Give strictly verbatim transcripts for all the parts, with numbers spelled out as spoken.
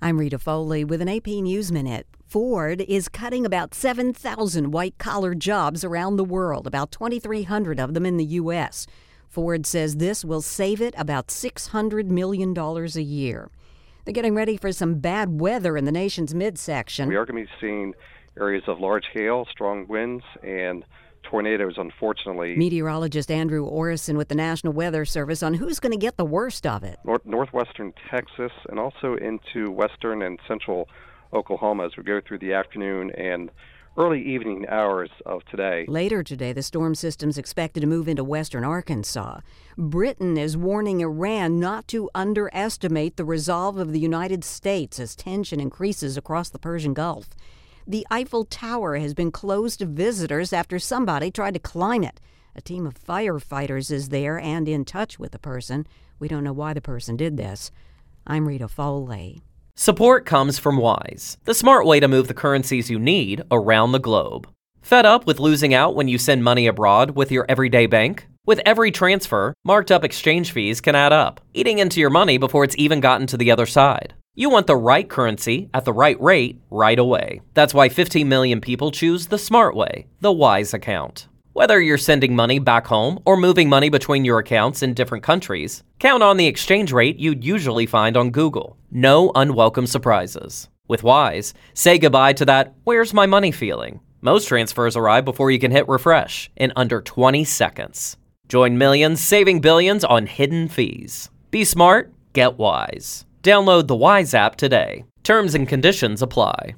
I'm Rita Foley with an A P News Minute. Ford is cutting about seven thousand white-collar jobs around the world, about twenty-three hundred of them in the U S Ford says this will save it about six hundred million dollars a year. They're getting ready for some bad weather in the nation's midsection. We are going to be seeing areas of large hail, strong winds, and tornadoes, unfortunately. Meteorologist Andrew Orison with the National Weather Service on who's going to get the worst of it. North, northwestern Texas and also into western and central Oklahoma as we go through the afternoon and early evening hours of today. Later today, the storm system's expected to move into western Arkansas. Britain is warning Iran not to underestimate the resolve of the United States as tension increases across the Persian Gulf. The Eiffel Tower has been closed to visitors after somebody tried to climb it. A team of firefighters is there and in touch with the person. We don't know why the person did this. I'm Rita Foley. Support comes from Wise, the smart way to move the currencies you need around the globe. Fed up with losing out when you send money abroad with your everyday bank? With every transfer, marked up exchange fees can add up, eating into your money before it's even gotten to the other side. You want the right currency at the right rate right away. That's why fifteen million people choose the smart way, the Wise account. Whether you're sending money back home or moving money between your accounts in different countries, count on the exchange rate you'd usually find on Google. No unwelcome surprises. With Wise, say goodbye to that "where's my money" feeling. Most transfers arrive before you can hit refresh in under twenty seconds. Join millions saving billions on hidden fees. Be smart, get Wise. Download the Wise app today. Terms and conditions apply.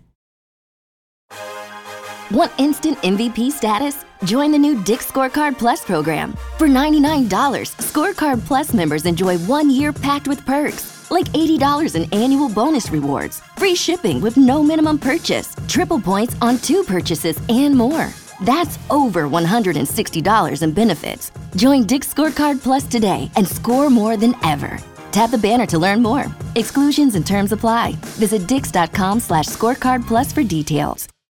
Want instant M V P status? Join the new Dick's Scorecard Plus program. For ninety-nine dollars, Scorecard Plus members enjoy one year packed with perks, like eighty dollars in annual bonus rewards, free shipping with no minimum purchase, triple points on two purchases, and more. That's over one hundred sixty dollars in benefits. Join Dick's Scorecard Plus today and score more than ever. Tap the banner to learn more. Exclusions and terms apply. Visit dix.com slash scorecard plus for details.